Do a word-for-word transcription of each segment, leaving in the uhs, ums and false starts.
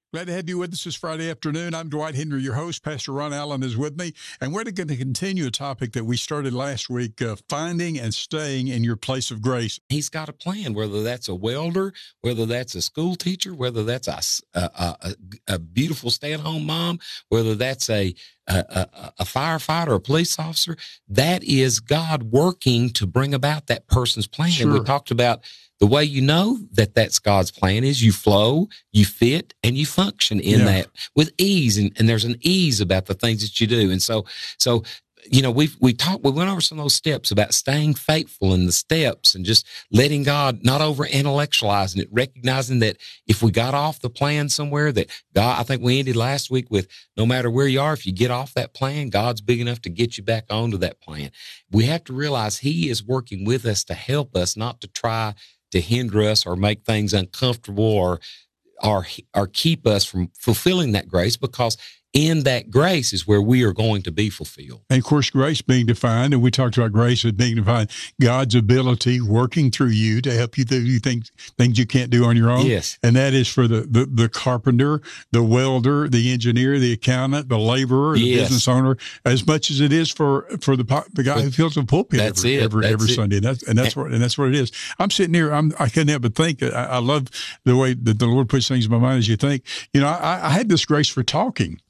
Glad to have you with us this Friday afternoon. I'm Dwight Henry, your host. Pastor Ron Allen is with me, and we're going to continue a topic that we started last week, uh, finding and staying in your place of grace. He's got a plan, whether that's a welder, whether that's a school teacher, whether that's a, a, a, a beautiful stay-at-home mom, whether that's a, a, a, a firefighter or a police officer. That is God working to bring about that person's plan. Sure. And we talked about the way you know that that's God's plan is you flow, you fit, and you function in Yeah. that with ease. And, and there's an ease about the things that you do. And so, so, you know, we we talked, we went over some of those steps about staying faithful in the steps and just letting God, not over intellectualizing it, recognizing that if we got off the plan somewhere that God, I think we ended last week with no matter where you are, if you get off that plan, God's big enough to get you back onto that plan. We have to realize He is working with us to help us, not to try to hinder us or make things uncomfortable or, or, or keep us from fulfilling that grace, because in that grace is where we are going to be fulfilled. And of course, grace being defined, and we talked about grace as being defined, God's ability working through you to help you do things, things you can't do on your own. Yes. And that is for the, the, the carpenter, the welder, the engineer, the accountant, the laborer, the Yes. business owner, as much as it is for, for the, po- the guy who fills the pulpit That's every, it. every, That's every it. Sunday. And that's, and that's what, and that's what it is. I'm sitting here, I'm, I couldn't help but think, I, I love the way that the Lord puts things in my mind as you think, you know, I, I had this grace for talking.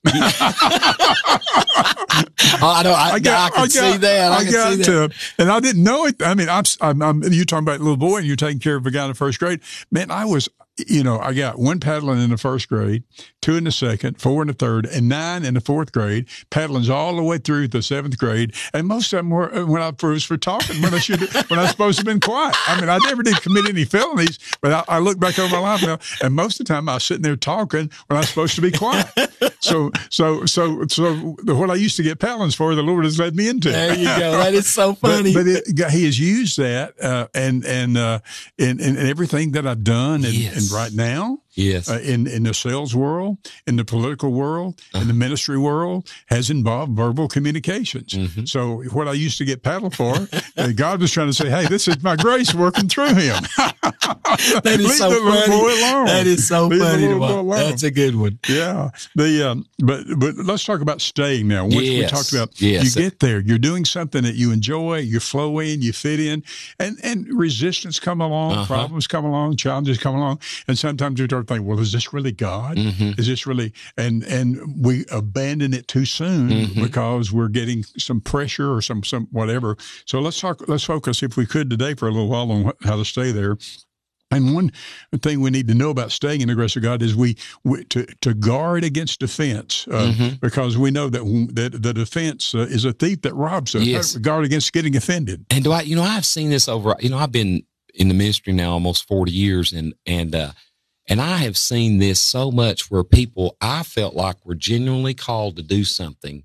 Oh, I know. I, I, got- I can I see got- that. I, I can got see that. to, and I didn't know it. I mean, I'm, I'm, I'm you talking about a little boy, and you're taking care of a guy in the first grade. Man, I was, you know, I got one paddling in the first grade, two in the second, four in the third, and nine in the fourth grade. Paddling's all the way through the seventh grade, and most of them were when I was for talking when I should when I was supposed to have been quiet. I mean, I never did commit any felonies, but I, I look back over my life now, and most of the time I was sitting there talking when I was supposed to be quiet. So, so, so, so what I used to get paddlings for, the Lord has led me into. There you go. That is so But, funny. but it, He has used that, uh, and and uh, in, in everything that I've done, and, Yes. and right now, yes. uh, in in the sales world, in the political world, in the ministry world, has involved verbal communications. Mhm. So what I used to get paddled for, uh, God was trying to say, "Hey, this is my grace working through him." That is Leave so the little funny. boy alone. That is so Leave the funny. little To boy watch. alone. That's a good one. Yeah, the um, but but let's talk about staying now. Once we Yes. talked about Yes. you get there, you're doing something that you enjoy, you flow in, you fit in, and and resistance come along, Uh-huh. problems come along, challenges come along, and sometimes you start thinking, well, is this really God? Mhm. Is this really? And and we abandon it too soon Mhm. because we're getting some pressure or some some whatever. So let's talk. Let's focus, if we could, today for a little while on what, how to stay there. And one thing we need to know about staying in the grace of God is we, we to to guard against defense, uh, Mhm. because we know that that the defense uh, is a thief that robs us. Yes. Guard against getting offended. And Dwight, you know, I've seen this over, you know, I've been in the ministry now almost forty years, and, and, uh, and I have seen this so much where people I felt like were genuinely called to do something,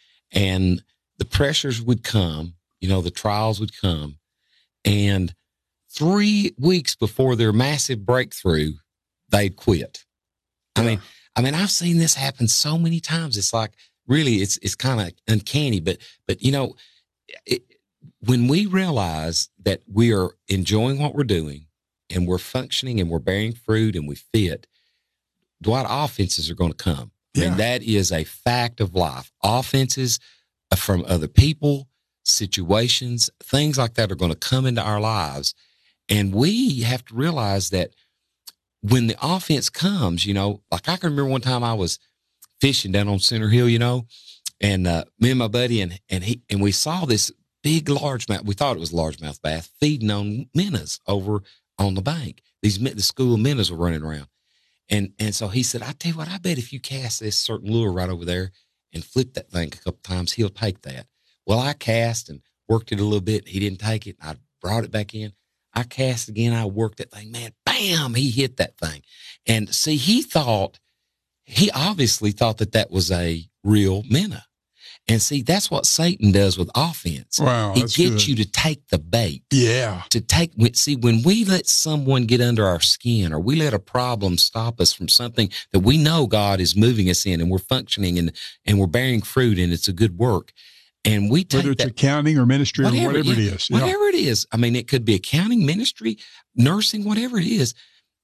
and the pressures would come, you know, the trials would come, and three weeks before their massive breakthrough, they'd quit. I Yeah. mean, I mean, I've seen this happen so many times. It's like, really, it's, it's kind of uncanny, but, but, you know, it, when we realize that we are enjoying what we're doing and we're functioning and we're bearing fruit and we fit, Dwight, offenses are going to come. I Yeah. mean, that is a fact of life. Offenses from other people, situations, things like that are going to come into our lives. And we have to realize that when the offense comes, you know, like I can remember one time I was fishing down on Center Hill, you know, and uh, me and my buddy, and and he and we saw this big largemouth. We thought it was largemouth bass feeding on minnows over on the bank. These min- the school of minnows were running around, and and so he said, "I tell you what, I bet if you cast this certain lure right over there and flip that thing a couple times, he'll take that." Well, I cast and worked it a little bit. He didn't take it. I brought it back in. I cast again. I worked that thing. Man, bam! He hit that thing, and see, he thought. He obviously thought that that was a real minnow. And see, that's what Satan does with offense. Wow, he that's gets good. you to take the bait. Yeah. To take, see, when we let someone get under our skin, or we let a problem stop us from something that we know God is moving us in, and we're functioning and, and we're bearing fruit, and it's a good work. And we take Whether it's that, accounting or ministry whatever, or whatever yeah, it is. Yeah. whatever it is. I mean, it could be accounting, ministry, nursing, whatever it is.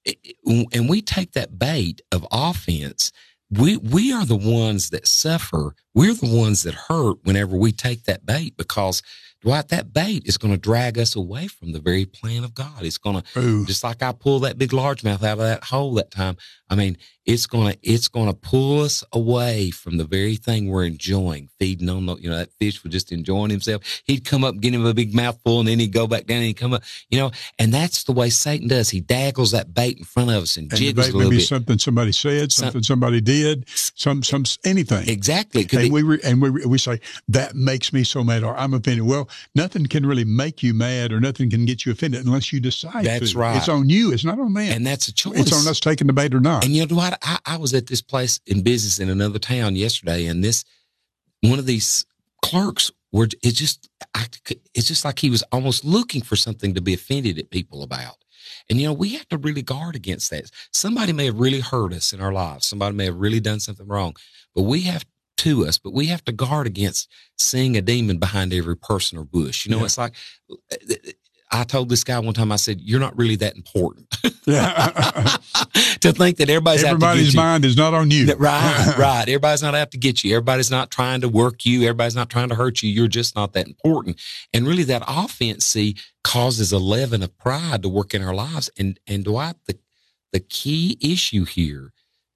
and we take that bait of offense, we we are the ones that suffer. We're the ones that hurt whenever we take that bait, because Dwight, that bait is going to drag us away from the very plan of God. It's going to, just like I pulled that big largemouth out of that hole that time. I mean, it's going to, it's going to pull us away from the very thing we're enjoying, feeding on the, you know, that fish was just enjoying himself. He'd come up, get him a big mouthful, and then he'd go back down and he'd come up, you know, and that's the way Satan does. He daggles that bait in front of us and, and jiggles a little maybe bit. Something somebody said, something some, somebody did, some, some, anything. Exactly. And it, we, re, and we, we say, that makes me so mad, or I'm offended. Well, nothing can really make you mad, or nothing can get you offended unless you decide That's to. right. It's on you. It's not on them. And that's a choice. It's on us taking the bait or not. And you know what? I, I was at this place in business in another town yesterday, and this, one of these clerks were, it's just, I, it's just like he was almost looking for something to be offended at people about. And, you know, we have to really guard against that. Somebody may have really hurt us in our lives. Somebody may have really done something wrong, but we have to us, but we have to guard against seeing a demon behind every person or bush. You know, yeah. It's like, I told this guy one time, I said, you're not really that important. Yeah. To think that everybody's Everybody's out to get you. mind is not on you. Right, right. Everybody's not out to get you. Everybody's not trying to work you. Everybody's not trying to hurt you. You're just not that important. And really that offense, see, causes a leaven of pride to work in our lives. And, and Dwight, the, the key issue here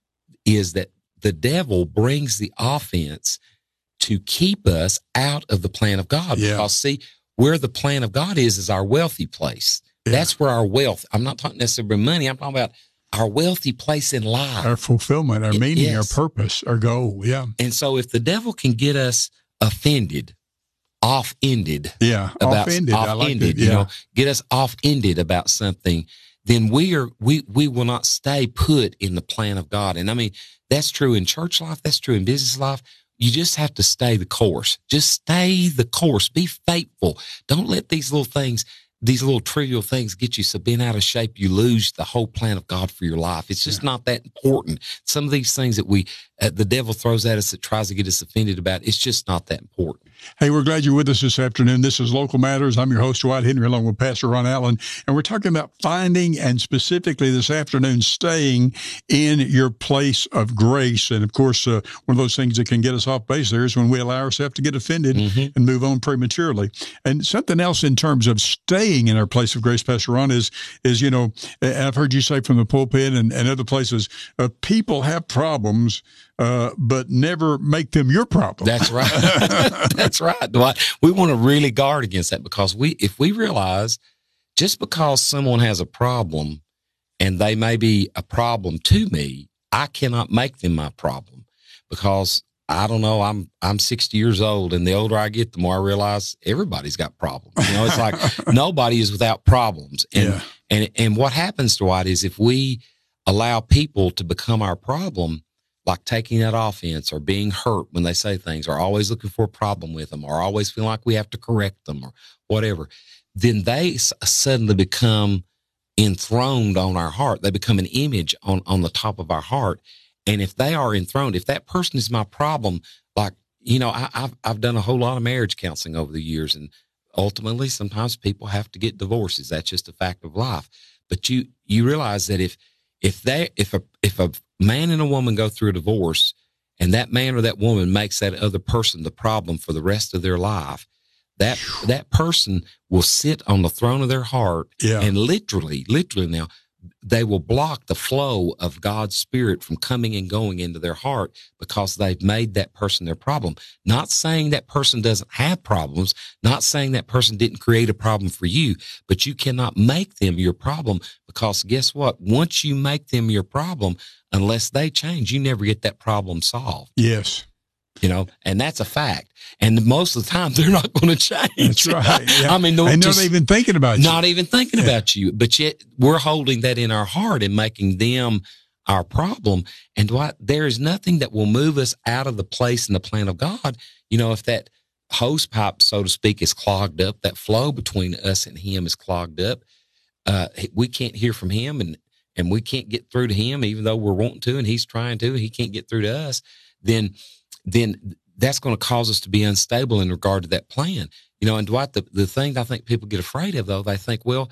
is that the devil brings the offense to keep us out of the plan of God. Yeah. Because, see, where the plan of God is, is our wealthy place. Yeah. That's where our wealth, I'm not talking necessarily money, I'm talking about our wealthy place in life. Our fulfillment, our meaning, yes. Our purpose, our goal, yeah. And so if the devil can get us offended, off-ended. Yeah, about, off-ended, off-ended, I like it, yeah. You know, get us off-ended about something, then we are we we will not stay put in the plan of God. And I mean, that's true in church life, that's true in business life. You just have to stay the course. Just stay the course. Be faithful. Don't let these little things, these little trivial things get you so bent out of shape you lose the whole plan of God for your life. It's just yeah. not that important. Some of these things that we, uh, the devil throws at us that tries to get us offended about, it's just not that important. Hey, we're glad you're with us this afternoon. This is Local Matters. I'm your host, Dwight Henry, along with Pastor Ron Allen, and we're talking about finding and specifically this afternoon staying in your place of grace. And, of course, uh, one of those things that can get us off base there is when we allow ourselves to get offended mm-hmm. and move on prematurely. And something else in terms of staying in our place of grace, Pastor Ron, is, is you know, I've heard you say from the pulpit and, and other places, uh, people have problems, uh, but never make them your problem. That's right. That's right, Dwight. We want to really guard against that, because we, if we realize just because someone has a problem and they may be a problem to me, I cannot make them my problem, because I don't know, I'm, I'm sixty years old, and the older I get, the more I realize everybody's got problems. You know, it's like nobody is without problems. And, yeah. and, and what happens, Dwight, is if we allow people to become our problem, like taking that offense or being hurt when they say things, or always looking for a problem with them, or always feeling like we have to correct them or whatever, then they s- suddenly become enthroned on our heart. They become an image on, on the top of our heart. And if they are enthroned, if that person is my problem, like, you know, I, I've, I've done a whole lot of marriage counseling over the years, and ultimately sometimes people have to get divorces. That's just a fact of life. But you, you realize that if, if they, if a, if a man and a woman go through a divorce, and that man or that woman makes that other person the problem for the rest of their life, that, that person will sit on the throne of their heart yeah. and literally, literally now, they will block the flow of God's Spirit from coming and going into their heart, because they've made that person their problem. Not saying that person doesn't have problems, not saying that person didn't create a problem for you, but you cannot make them your problem, because guess what? Once you make them your problem, unless they change, you never get that problem solved. Yes. You know, and that's a fact. And most of the time, they're not going to change. That's right. Yeah. I mean, they're just, not even thinking about you. Not even thinking yeah. about you. But yet, we're holding that in our heart and making them our problem. And Dwight, there is nothing that will move us out of the place and the plan of God. You know, if that hose pipe, so to speak, is clogged up, that flow between us and Him is clogged up, uh, we can't hear from Him, and and we can't get through to Him, even though we're wanting to, and He's trying to, He can't get through to us, then then that's going to cause us to be unstable in regard to that plan. You know, and Dwight, the, the thing I think people get afraid of, though, they think, well,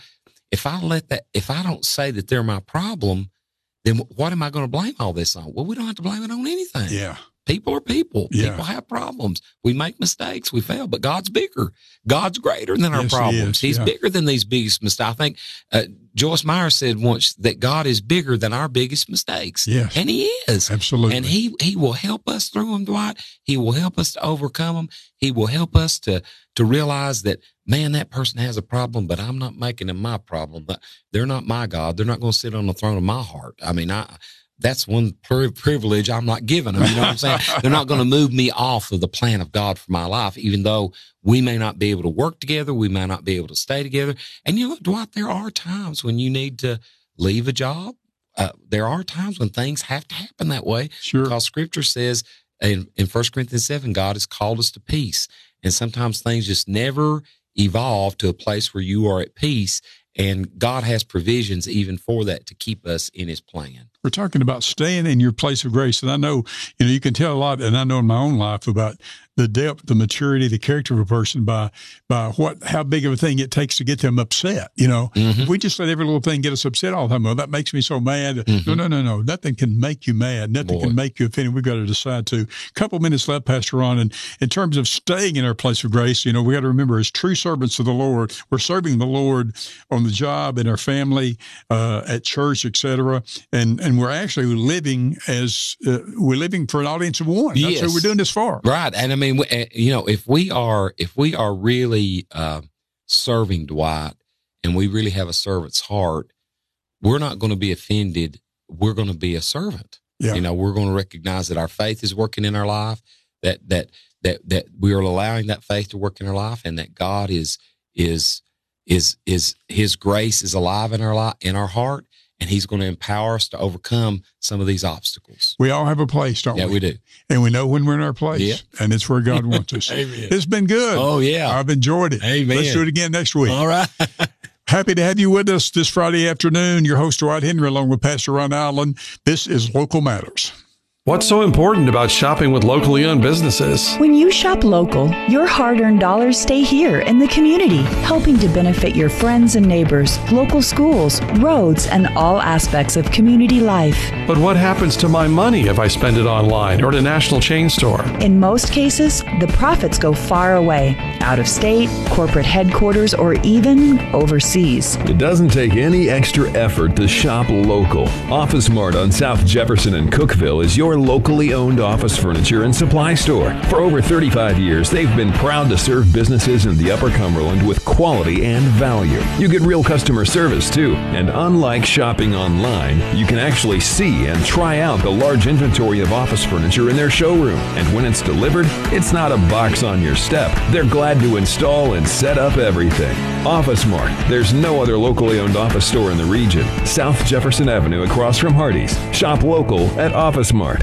if I let that, if I don't say that they're my problem, then what am I going to blame all this on? Well, we don't have to blame it on anything. Yeah. People are people. Yeah. People have problems. We make mistakes. We fail, but God's bigger. God's greater than our Yes, he problems. is. He's Yeah. bigger than these biggest mistakes. I think uh, Joyce Meyer said once that God is bigger than our biggest mistakes. Yes. And he is. Absolutely. And he, he will help us through them, Dwight. He will help us to overcome them. He will help us to, to realize that, man, that person has a problem, but I'm not making them my problem. But they're not my God. They're not going to sit on the throne of my heart. I mean, I, that's one pri- privilege I'm not giving them. You know what I'm saying? They're not going to move me off of the plan of God for my life, even though we may not be able to work together. We may not be able to stay together. And you know, Dwight, there are times when you need to leave a job. Uh, there are times when things have to happen that way. Sure. Because Scripture says in, in First Corinthians seven, God has called us to peace. And sometimes things just never evolve to a place where you are at peace. And God has provisions even for that to keep us in his plan. We're talking about staying in your place of grace. And I know, you know, you can tell a lot, and I know in my own life about the depth, the maturity, the character of a person by by what how big of a thing it takes to get them upset. You know, Mm-hmm. if we just let every little thing get us upset all the time, well, that makes me so mad. Mm-hmm. No, no, no, no. Nothing can make you mad. Nothing Boy. can make you offended. We've got to decide to. A couple minutes left, Pastor Ron. And in terms of staying in our place of grace, you know, we got to remember as true servants of the Lord, we're serving the Lord on the job, in our family, uh, at church, et cetera. And, and we're actually living as, uh, we're living for an audience of one. That's Yes. who we're doing this for. Right. And I mean, we- uh, you know, if we are, if we are really, uh, serving Dwight and we really have a servant's heart, we're not going to be offended. We're going to be a servant. Yeah. You know, we're going to recognize that our faith is working in our life, that, that, that, that we are allowing that faith to work in our life, and that God is, is, is, is his grace is alive in our life, in our heart. And he's going to empower us to overcome some of these obstacles. We all have a place, don't Yeah, we? we do. And we know when we're in our place. Yeah. And it's where God wants us. Amen. It's been good. Oh, yeah. I've enjoyed it. Amen. Let's do it again next week. All right. Happy to have you with us this Friday afternoon. Your host, Dwight Henry, along with Pastor Ron Allen. This is Local Matters. What's so important about shopping with locally owned businesses? When you shop local, your hard-earned dollars stay here in the community, helping to benefit your friends and neighbors, local schools, roads, and all aspects of community life. But what happens to my money if I spend it online or at a national chain store? In most cases, the profits go far away, out of state, corporate headquarters, or even overseas. It doesn't take any extra effort to shop local. Office Mart on South Jefferson and Cookville is your locally owned office furniture and supply store. For over thirty-five years, they've been proud to serve businesses in the Upper Cumberland with quality and value. You get real customer service too, and unlike shopping online, you can actually see and try out the large inventory of office furniture in their showroom. And when it's delivered, it's not a box on your step. They're glad to install and set up everything. Office Mart. There's no other locally owned office store in the region. South Jefferson Avenue across from Hardee's. Shop local at Office Mart.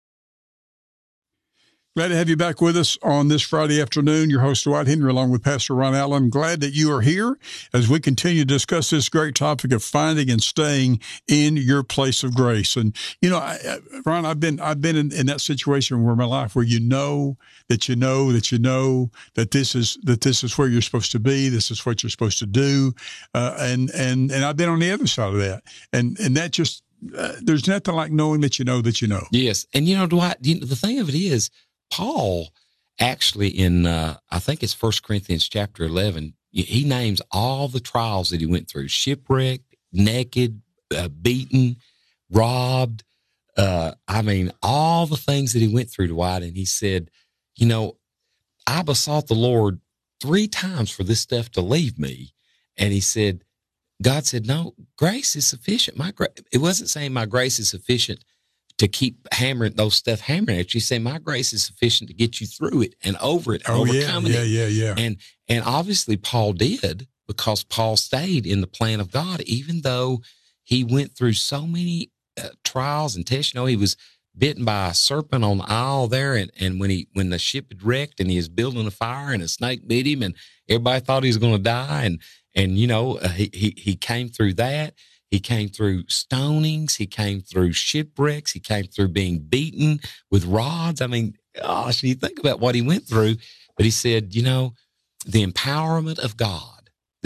Glad to have you back with us on this Friday afternoon. Your host, Dwight Henry, along with Pastor Ron Allen. Glad that you are here as we continue to discuss this great topic of finding and staying in your place of grace. And, you know, I, I, Ron, I've been I've been in, in that situation where my life where you know that you know that you know that this is that this is where you're supposed to be. This is what you're supposed to do. Uh, and, and, and I've been on the other side of that. And, and that just, uh, there's nothing like knowing that you know that you know. Yes. And, you know, Dwight, you know, the thing of it is, Paul actually in, uh, I think it's First Corinthians chapter eleven, he names all the trials that he went through: shipwrecked, naked, uh, beaten, robbed. Uh, I mean, all the things that he went through, Dwight. And he said, you know, I besought the Lord three times for this stuff to leave me. And he said, God said, no, grace is sufficient. My gra-. It wasn't saying my grace is sufficient to keep hammering those stuff hammering at you. Say, my grace is sufficient to get you through it and over it and Oh, yeah, overcoming yeah, it. yeah, yeah. And, and obviously Paul did, because Paul stayed in the plan of God, even though he went through so many uh, trials and tests. You know, he was bitten by a serpent on the isle there. And, and when he, when the ship had wrecked and he was building a fire and a snake bit him and everybody thought he was going to die. And, and, you know, uh, he, he, he came through that. He came through stonings. He came through shipwrecks. He came through being beaten with rods. I mean, gosh, you think about what he went through. But he said, you know, the empowerment of God,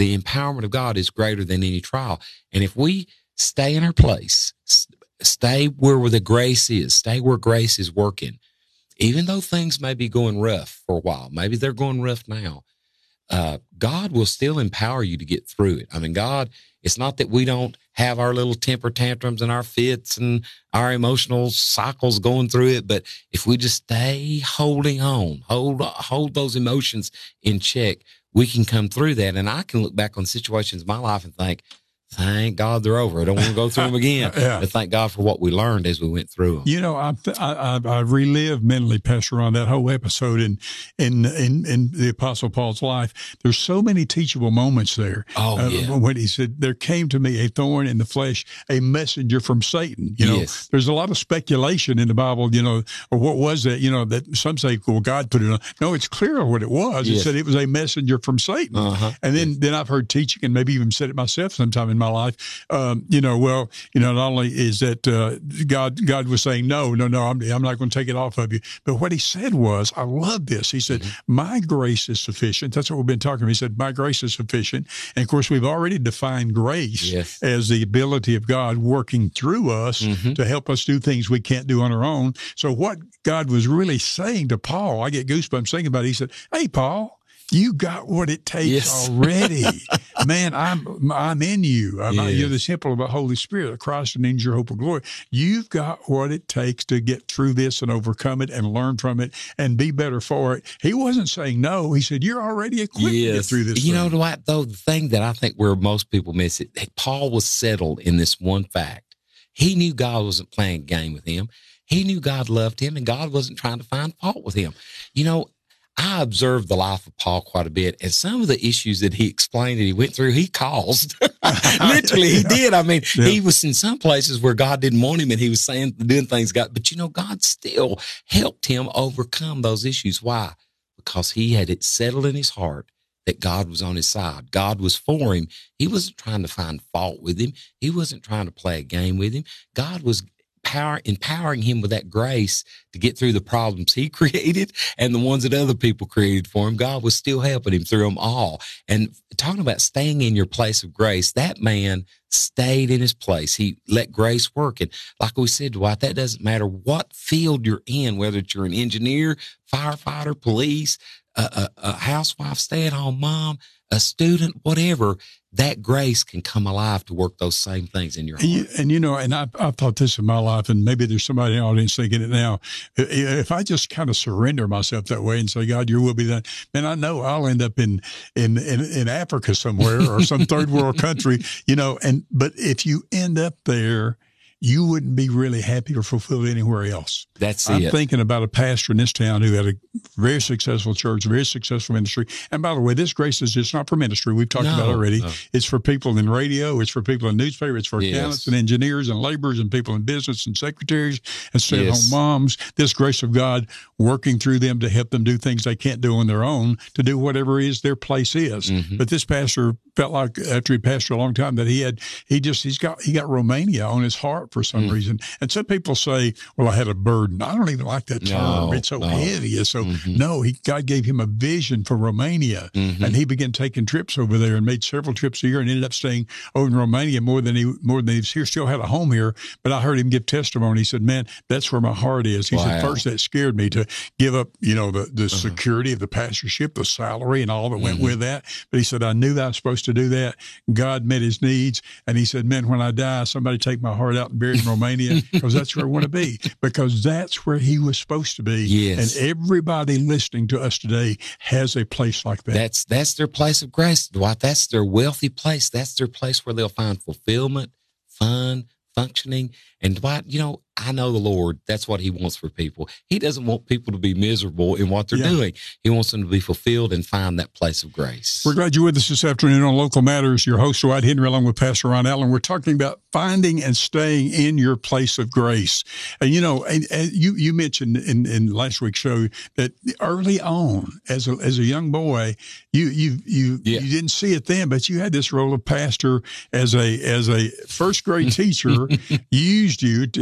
the empowerment of God is greater than any trial. And if we stay in our place, stay where the grace is, stay where grace is working, even though things may be going rough for a while, maybe they're going rough now, uh, God will still empower you to get through it. I mean, God, it's not that we don't have our little temper tantrums and our fits and our emotional cycles going through it, but if we just stay holding on, hold, hold those emotions in check, we can come through that. And I can look back on situations in my life and think, thank God they're over. I don't want to go through them again. Yeah. But thank God for what we learned as we went through them. You know, I I, I relive mentally, Pastor Ron, that whole episode in in in, in the Apostle Paul's life. There's so many teachable moments there. Oh, uh, yeah. When he said, "There came to me a thorn in the flesh, a messenger from Satan." You know, Yes. there's a lot of speculation in the Bible. You know, or what was that? You know, that some say, "Well, God put it on." No, it's clear what it was. It Yes. said it was a messenger from Satan. Uh-huh. And then then I've heard teaching, and maybe even said it myself sometime in my life. Um, you know, well, you know, not only is that uh, God, God was saying, no, no, no, I'm, I'm not going to take it off of you. But what he said was, I love this. He said, mm-hmm. my grace is sufficient. That's what we've been talking about. He said, my grace is sufficient. And of course, we've already defined grace Yes. as the ability of God working through us mm-hmm. to help us do things we can't do on our own. So what God was really saying to Paul, I get goosebumps thinking about it. He said, hey, Paul, you got what it takes Yes. already. Man, I'm I'm in you. I'm, Yes. You're the temple of the Holy Spirit, of Christ, and in your hope of glory. You've got what it takes to get through this and overcome it and learn from it and be better for it. He wasn't saying no. He said, you're already equipped yes. to get through this. You thing. know, Dwight, though, the thing that I think where most people miss it, Paul was settled in this one fact. He knew God wasn't playing a game with him. He knew God loved him, and God wasn't trying to find fault with him. You know, I observed the life of Paul quite a bit, and some of the issues that he explained that he went through, he caused. Literally, he did. I mean, yeah. he was in some places where God didn't want him, and he was saying, doing things, God, but you know, God still helped him overcome those issues. Why? Because he had it settled in his heart that God was on his side. God was for him. He wasn't trying to find fault with him. He wasn't trying to play a game with him. God was Power, empowering him with that grace to get through the problems he created and the ones that other people created for him. God was still helping him through them all. And talking about staying in your place of grace, that man stayed in his place. He let grace work. And like we said, Dwight, that doesn't matter what field you're in, whether it's you're an engineer, firefighter, police, a, a, a housewife, stay-at-home mom, a student, whatever, that grace can come alive to work those same things in your heart. And you, and you know, and I've, I've thought this in my life, and maybe there's somebody in the audience thinking it now. If I just kind of surrender myself that way and say, God, your will be done, man, I know I'll end up in, in, in, in Africa somewhere or some third world country, you know, and, but if you end up there, you wouldn't be really happy or fulfilled anywhere else. That's I'm it. I'm thinking about a pastor in this town who had a very successful church, very successful ministry. And by the way, this grace is just not for ministry. We've talked No, about it already. no. It's for people in radio. It's for people in newspaper. It's for Yes. accountants and engineers and laborers and people in business and secretaries and stay-at-home Yes. moms. This grace of God working through them to help them do things they can't do on their own, to do whatever it is their place is. Mhm. But this pastor felt like after he pastored a long time that he had, he just, he's got, he got Romania on his heart for some Mm. reason. And some people say, well, I had a burden. I don't even like that term. No, it's so no. heavy. It's so, Mhm. no, he, God gave him a vision for Romania. Mhm. And he began taking trips over there and made several trips a year and ended up staying over in Romania more than he, more than he was here. Still had a home here. But I heard him give testimony. He said, man, that's where my heart is. He said, Wow. first that scared me to give up, you know, the, the security of the pastorship, the salary and all that went Mhm. with that. But he said, I knew that I was supposed to do that. God met his needs. And he said, man, when I die, somebody take my heart out and bury it in Romania because that's where I want to be, because that's where he was supposed to be. Yes. And everybody listening to us today has a place like that. That's that's their place of grace, Dwight. That's their wealthy place. That's their place where they'll find fulfillment, fun, functioning. And Dwight, you know, I know the Lord, that's what he wants for people. He doesn't want people to be miserable in what they're Yeah. doing. He wants them to be fulfilled and find that place of grace. We're glad you're with us this afternoon on Local Matters. Your host, Dwight Henry, along with Pastor Ron Allen. We're talking about finding and staying in your place of grace. And, you know, and, and you, you mentioned in, in last week's show that early on, as a, as a young boy, you, you, you, Yeah. you didn't see it then, but you had this role of pastor as a, as a first grade teacher, used you to,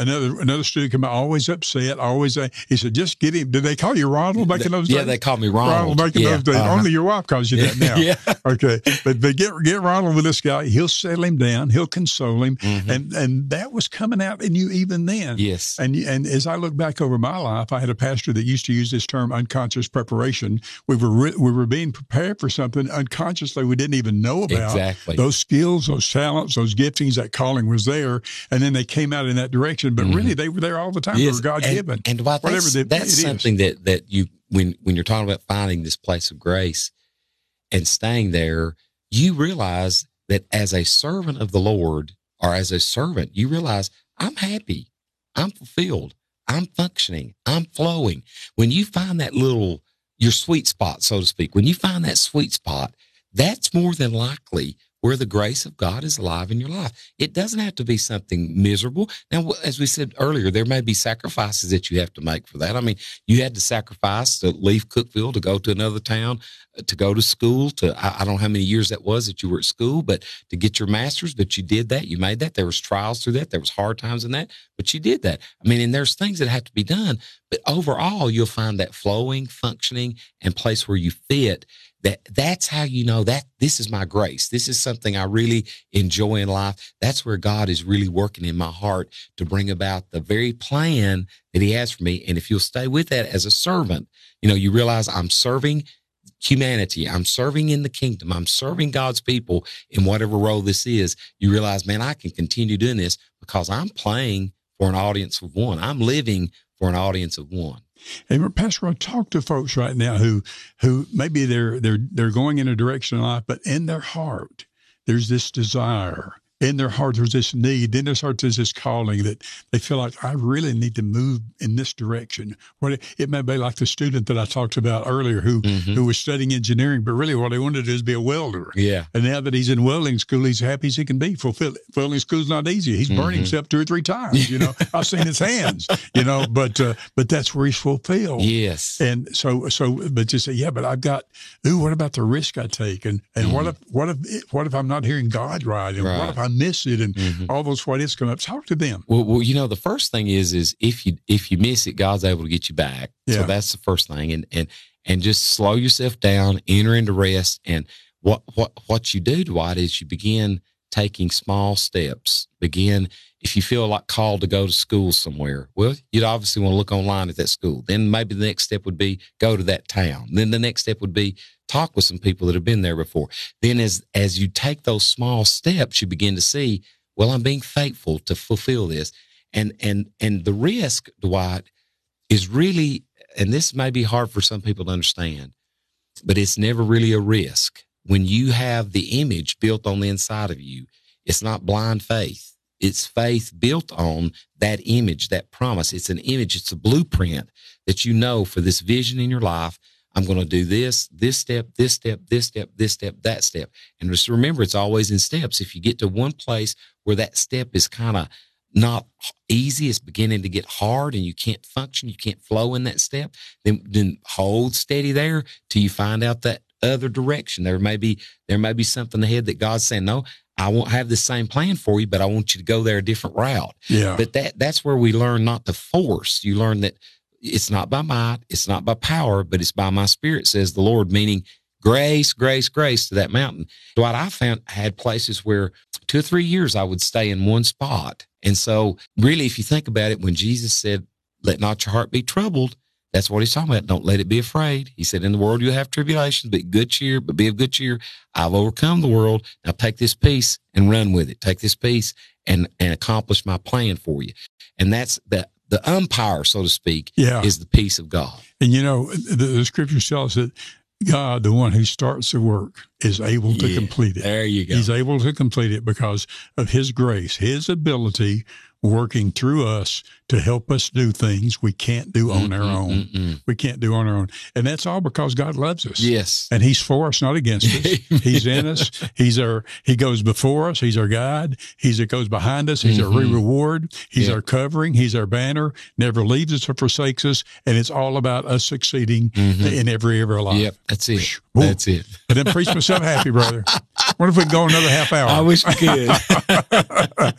another another student come out, always upset, always. Uh, he said, "Just get him." Did they call you Ronald back in those days? Yeah, they called me Ronald. Ronald back in yeah, those days. uh-huh. Only your wife calls you that now. Yeah. Okay, but but get get Ronald with this guy. He'll settle him down. He'll console him, Mhm. and and that was coming out in you even then. Yes. And and as I look back over my life, I had a pastor that used to use this term unconscious preparation. We were re- we were being prepared for something unconsciously we didn't even know about. Exactly. Those skills, those talents, those giftings, that calling was there, and then they came out in that direction. But Mhm. really, they were there all the time. Yes, They were God given. And, and Dwight, Whatever that's, the- that's it is. something that, that you, when, when you're talking about finding this place of grace and staying there, you realize that as a servant of the Lord or as a servant, you realize I'm happy, I'm fulfilled, I'm functioning, I'm flowing. When you find that little, your sweet spot, so to speak, when you find that sweet spot, that's more than likely where the grace of God is alive in your life. It doesn't have to be something miserable. Now, as we said earlier, there may be sacrifices that you have to make for that. I mean, you had to sacrifice to leave Cookeville to go to another town, to go to school, to, I, I don't know how many years that was that you were at school, but to get your master's, but you did that. You made that. There was trials through that. There was hard times in that, but you did that. I mean, and there's things that have to be done, but overall, you'll find that flowing, functioning, and place where you fit. That that's how you know that this is my grace. This is something I really enjoy in life. That's where God is really working in my heart to bring about the very plan that he has for me. And if you'll stay with that as a servant, you know, you realize I'm serving humanity. I'm serving in the kingdom. I'm serving God's people in whatever role this is. You realize, man, I can continue doing this because I'm playing for an audience of one. I'm living for an audience of one. Hey, Pastor, I talk to folks right now who, who maybe they're they're they're going in a direction in life, but in their heart, there's this desire. In their heart, there's this need. In their heart, there's this calling that they feel like, I really need to move in this direction. What it, it may be like the student that I talked about earlier who, Mm-hmm. who was studying engineering, but really what he wanted to do is be a welder. Yeah. And now that he's in welding school, he's happy as he can be. Fulfill, welding school's not easy. He's burned Mhm. himself two or three times. You know, I've seen his hands. You know, but uh, but that's where he's fulfilled. Yes. And so so, but you say, yeah, but I've got. Ooh, what about the risk I take? And and what if what if what if I'm not hearing God right? And Right. what if I miss it? And Mhm. all those what ifs come up. Talk to them. Well, well, you know, the first thing is, is if you, if you miss it, God's able to get you back. Yeah. So that's the first thing. And, and, and just slow yourself down, enter into rest. And what, what, what you do, Dwight, is you begin taking small steps. Begin, if you feel like called to go to school somewhere, well, you'd obviously want to look online at that school. Then maybe the next step would be go to that town. Then the next step would be talk with some people that have been there before. Then as, as you take those small steps, you begin to see, well, I'm being faithful to fulfill this. And, and, and the risk, Dwight, is really, and this may be hard for some people to understand, but it's never really a risk. When you have the image built on the inside of you, it's not blind faith. It's faith built on that image, that promise. It's an image. It's a blueprint that you know for this vision in your life. I'm going to do this, this step, this step, this step, this step, that step. And just remember, it's always in steps. If you get to one place where that step is kind of not easy, it's beginning to get hard and you can't function, you can't flow in that step, then, then hold steady there till you find out that other direction. There may be, there may be something ahead that God's saying, no, I won't have the same plan for you, but I want you to go there a different route. Yeah. But that, that's where we learn not to force. You learn that it's not by might, it's not by power, but it's by my spirit, says the Lord, meaning grace, grace, grace to that mountain. Dwight, I found I had places where two or three years I would stay in one spot. And so really, if you think about it, when Jesus said, let not your heart be troubled, that's what he's talking about. Don't let it be afraid. He said, in the world, you'll have tribulations, but good cheer, but be of good cheer. I've overcome the world. Now take this peace and run with it. Take this peace and, and accomplish my plan for you. And that's the, the umpire, so to speak, Yeah. is the peace of God. And you know, the, the scriptures tell us that God, the one who starts the work, is able to Yeah, complete it. there you go. He's able to complete it because of his grace, his ability working through us to help us do things we can't do on our own. Mm-mm. We can't do on our own. And that's all because God loves us. Yes. And he's for us, not against us. He's in us. He's our, he goes before us. He's our guide. He's that goes behind us. He's Mhm. our reward. He's Yeah. our covering. He's our banner, never leaves us or forsakes us. And it's all about us succeeding Mhm. in every area of our life. Yep. That's it. Woo. That's it. But then preach myself happy, brother. What if we can go another half hour? I wish we could.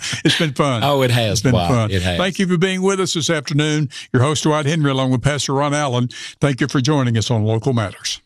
It's been fun. Oh, it has. It's been Wow, fun. It has. Thank you for being with us this afternoon. Your host, Dwight Henry, along with Pastor Ron Allen. Thank you for joining us on Local Matters.